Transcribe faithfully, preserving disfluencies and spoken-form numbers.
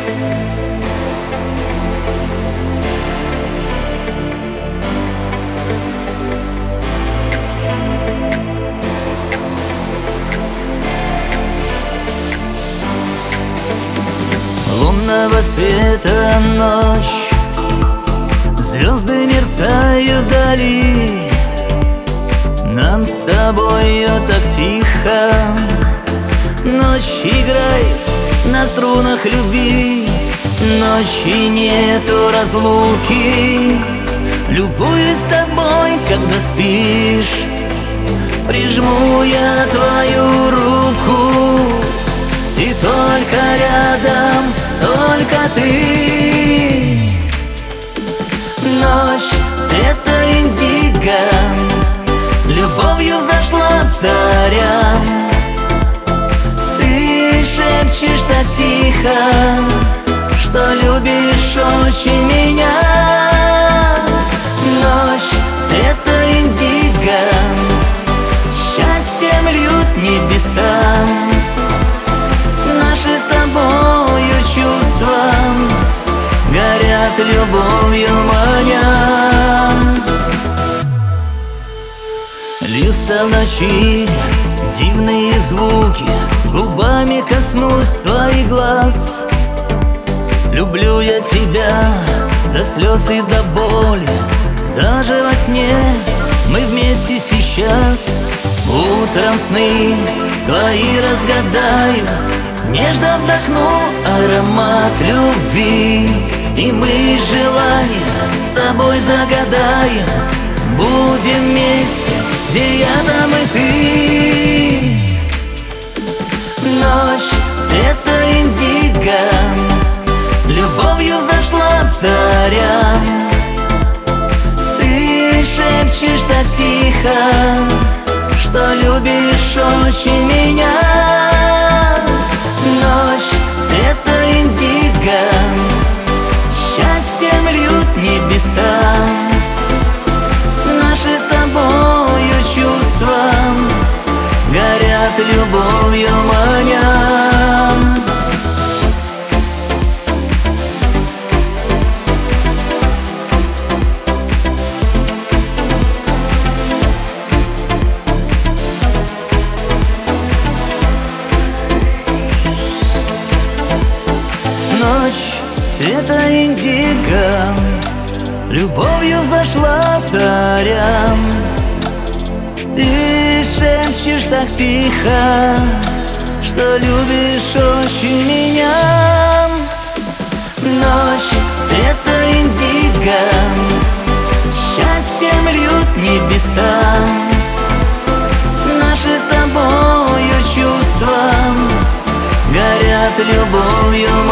Лунного света ночь, звезды мерцают вдали. Нам с тобою так тихо, ночь играет на струнах любви. Ночи нету разлуки, любуюсь тобой, когда спишь. Прижму я твою руку, и только рядом, только ты. Ночь цвета индиго, любовью взошла заря. Ты шепчешь так тихо, что любишь очень меня. Ночь цвета индиго, счастьем льют небеса. Наши с тобою чувства горят любовью маня. Льются в ночи дивные звуки, губами коснусь твоих глаз. Люблю я тебя до слез и до боли, даже во сне мы вместе сейчас. Утром сны твои разгадаю, нежно вдохну аромат любви. И мы желания с тобой загадаем, будем вместе, где я, там и ты. Ночь цвета индиго, любовью взошла заря. Ты шепчешь так тихо, что любишь очень меня. Ночь цвета индиго, счастьем льют небеса. Наши с тобою чувства горят любовью маня. Ночь цвета индиго, любовью взошла заря. Ты шепчешь так тихо, что любишь очень меня. Ночь цвета индиго, счастьем льют небеса. Наши с тобою чувства горят любовью